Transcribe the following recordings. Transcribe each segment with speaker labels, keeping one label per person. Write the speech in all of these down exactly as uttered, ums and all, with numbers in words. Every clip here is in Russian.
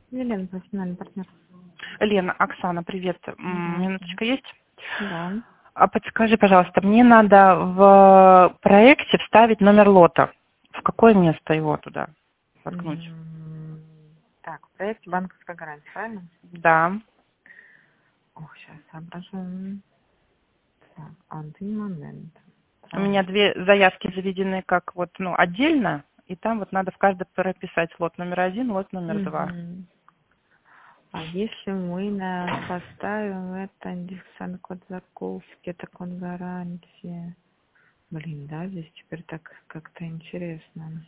Speaker 1: Елена, профессиональный партнер.
Speaker 2: Лена, Оксана, привет. М,
Speaker 1: Здравствуйте.
Speaker 2: Минуточка есть?
Speaker 1: Да.
Speaker 2: А подскажи, пожалуйста, мне надо в проекте вставить номер лота. В какое место его туда воткнуть?
Speaker 1: М, Так, в проекте банковская гарантия, правильно?
Speaker 2: Да.
Speaker 1: Ох, сейчас соображу. Так, один момент.
Speaker 2: У
Speaker 1: Так.
Speaker 2: меня две заявки заведены как вот, ну, отдельно, и там вот надо в каждой прописать лот номер один, лот номер два.
Speaker 1: Мгм. А если мы на поставим это индексный код закупки, так он гарантия. Блин, да, здесь теперь так как-то интересно.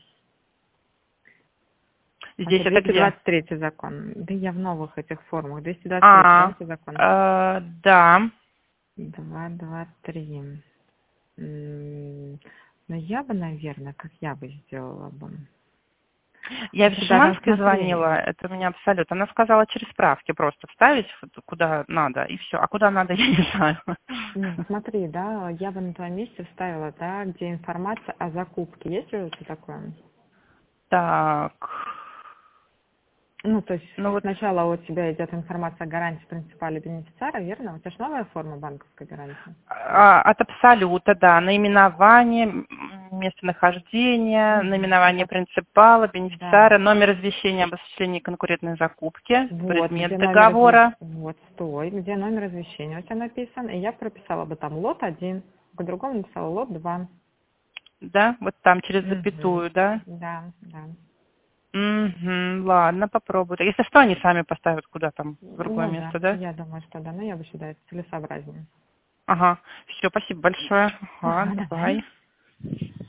Speaker 1: Это
Speaker 2: Здесь это
Speaker 1: двести
Speaker 2: где?
Speaker 1: двадцать третий закон. Да я в новых этих формах. двести двадцать третий, да,
Speaker 2: А,
Speaker 1: это закон?
Speaker 2: э, да.
Speaker 1: Два, два, три. М, Ну, я бы, наверное, как я бы сделала бы.
Speaker 2: Я в
Speaker 1: Если даже на
Speaker 2: Шиманской
Speaker 1: смотреть.
Speaker 2: звонила, это у меня абсолютно. Она сказала через справки просто вставить вот куда надо, и все. А куда надо, я не знаю.
Speaker 1: Нет, смотри, да, я бы на твоем месте вставила, да, где информация о закупке. Есть ли у тебя такое?
Speaker 2: Так,
Speaker 1: Ну, то есть
Speaker 2: ну вот
Speaker 1: сначала у тебя идет информация о гарантии принципаля бенефициара, верно? У тебя же новая форма банковской гарантии.
Speaker 2: а, от абсолюта, да, наименование, м, местонахождение,
Speaker 1: Угу.
Speaker 2: наименование принципала,
Speaker 1: Да.
Speaker 2: бенефициара, номер извещения об осуществлении конкурентной закупки,
Speaker 1: Вот,
Speaker 2: предмет
Speaker 1: где номер
Speaker 2: договора.
Speaker 1: извещения. Вот, стой, где номер извещения у тебя написан. И я прописала бы там лот один, к другому написала лот два.
Speaker 2: Да, вот там через
Speaker 1: Угу.
Speaker 2: запятую, да.
Speaker 1: Да, да.
Speaker 2: Угу, ладно, попробую. Если что, они сами поставят куда там, в другое
Speaker 1: Ну да,
Speaker 2: место, да?
Speaker 1: я думаю, что да, но я бы считаю, это целесообразнее.
Speaker 2: Ага, все, спасибо большое. Ага,
Speaker 1: Ага, давай.
Speaker 2: давай.